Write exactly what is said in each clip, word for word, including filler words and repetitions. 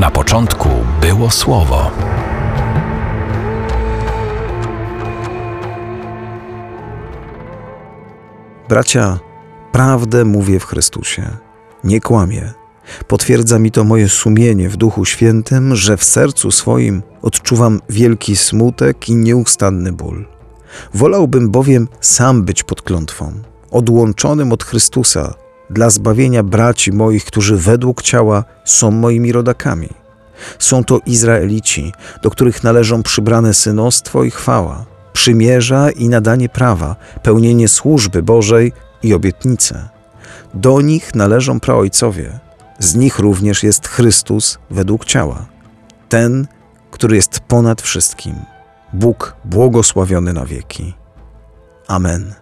Na początku było Słowo. Bracia, prawdę mówię w Chrystusie. Nie kłamię. Potwierdza mi to moje sumienie w Duchu Świętym, że w sercu swoim odczuwam wielki smutek i nieustanny ból. Wolałbym bowiem sam być pod klątwą, odłączonym od Chrystusa, dla zbawienia braci moich, którzy według ciała są moimi rodakami. Są to Izraelici, do których należą przybrane synostwo i chwała, przymierza i nadanie prawa, pełnienie służby Bożej i obietnice. Do nich należą praojcowie. Z nich również jest Chrystus według ciała. Ten, który jest ponad wszystkim. Bóg błogosławiony na wieki. Amen.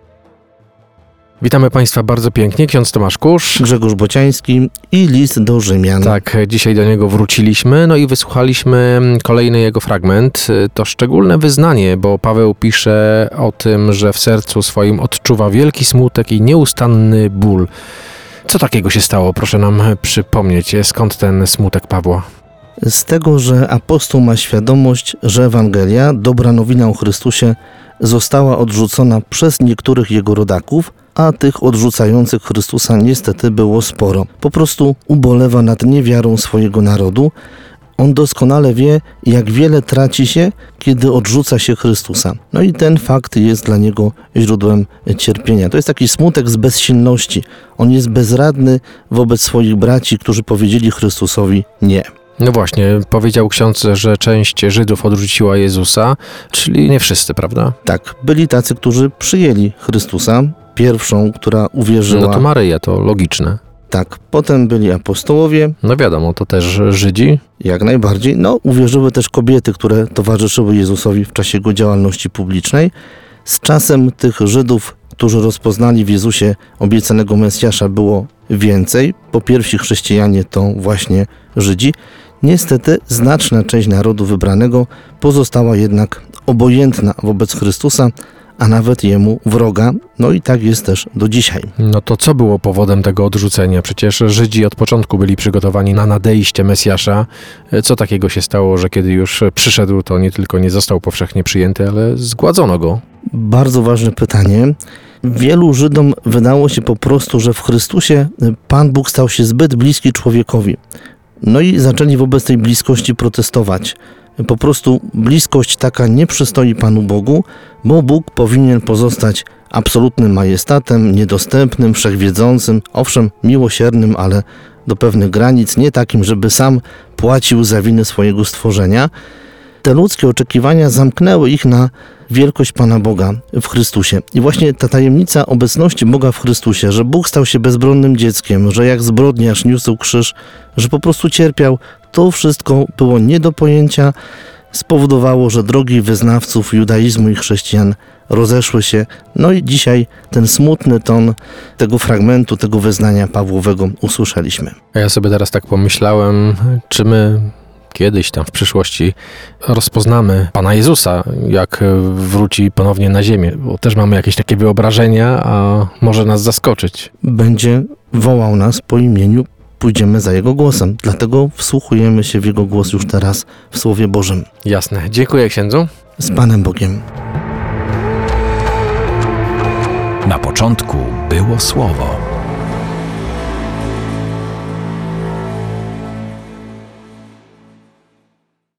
Witamy Państwa bardzo pięknie. Ksiądz Tomasz Kusz. Grzegorz Bociański i list do Rzymian. Tak, dzisiaj do niego wróciliśmy, no i wysłuchaliśmy kolejny jego fragment. To szczególne wyznanie, bo Paweł pisze o tym, że w sercu swoim odczuwa wielki smutek i nieustanny ból. Co takiego się stało? Proszę nam przypomnieć, skąd ten smutek Pawła? Z tego, że apostoł ma świadomość, że Ewangelia, dobra nowina o Chrystusie, została odrzucona przez niektórych jego rodaków, a tych odrzucających Chrystusa niestety było sporo. Po prostu ubolewa nad niewiarą swojego narodu. On doskonale wie, jak wiele traci się, kiedy odrzuca się Chrystusa. No i ten fakt jest dla niego źródłem cierpienia. To jest taki smutek z bezsilności. On jest bezradny wobec swoich braci, którzy powiedzieli Chrystusowi nie. No właśnie, powiedział ksiądz, że część Żydów odrzuciła Jezusa, czyli nie wszyscy, prawda? Tak, byli tacy, którzy przyjęli Chrystusa. Pierwszą, która uwierzyła... No to Maryja, to logiczne. Tak, potem byli apostołowie. No wiadomo, to też Żydzi. Jak najbardziej. No, uwierzyły też kobiety, które towarzyszyły Jezusowi w czasie jego działalności publicznej. Z czasem tych Żydów, którzy rozpoznali w Jezusie obiecanego Mesjasza, było więcej. Po pierwsi chrześcijanie to właśnie Żydzi. Niestety znaczna część narodu wybranego pozostała jednak obojętna wobec Chrystusa, a nawet jemu wroga. No i tak jest też do dzisiaj. No to co było powodem tego odrzucenia? Przecież Żydzi od początku byli przygotowani na nadejście Mesjasza. Co takiego się stało, że kiedy już przyszedł, to nie tylko nie został powszechnie przyjęty, ale zgładzono go? Bardzo ważne pytanie. Wielu Żydom wydało się po prostu, że w Chrystusie Pan Bóg stał się zbyt bliski człowiekowi. No i zaczęli wobec tej bliskości protestować. Po prostu bliskość taka nie przystoi Panu Bogu, bo Bóg powinien pozostać absolutnym majestatem, niedostępnym, wszechwiedzącym, owszem, miłosiernym, ale do pewnych granic, nie takim, żeby sam płacił za winy swojego stworzenia. Te ludzkie oczekiwania zamknęły ich na wielkość Pana Boga w Chrystusie. I właśnie ta tajemnica obecności Boga w Chrystusie, że Bóg stał się bezbronnym dzieckiem, że jak zbrodniarz niósł krzyż, że po prostu cierpiał, to wszystko było nie do pojęcia, spowodowało, że drogi wyznawców judaizmu i chrześcijan rozeszły się. No i dzisiaj ten smutny ton tego fragmentu, tego wyznania Pawłowego usłyszeliśmy. A ja sobie teraz tak pomyślałem, czy my kiedyś tam w przyszłości rozpoznamy Pana Jezusa, jak wróci ponownie na ziemię, bo też mamy jakieś takie wyobrażenia, a może nas zaskoczyć. Będzie wołał nas po imieniu, pójdziemy za Jego głosem. Dlatego wsłuchujemy się w Jego głos już teraz w Słowie Bożym. Jasne. Dziękuję księdzu. Z Panem Bogiem. Na początku było Słowo.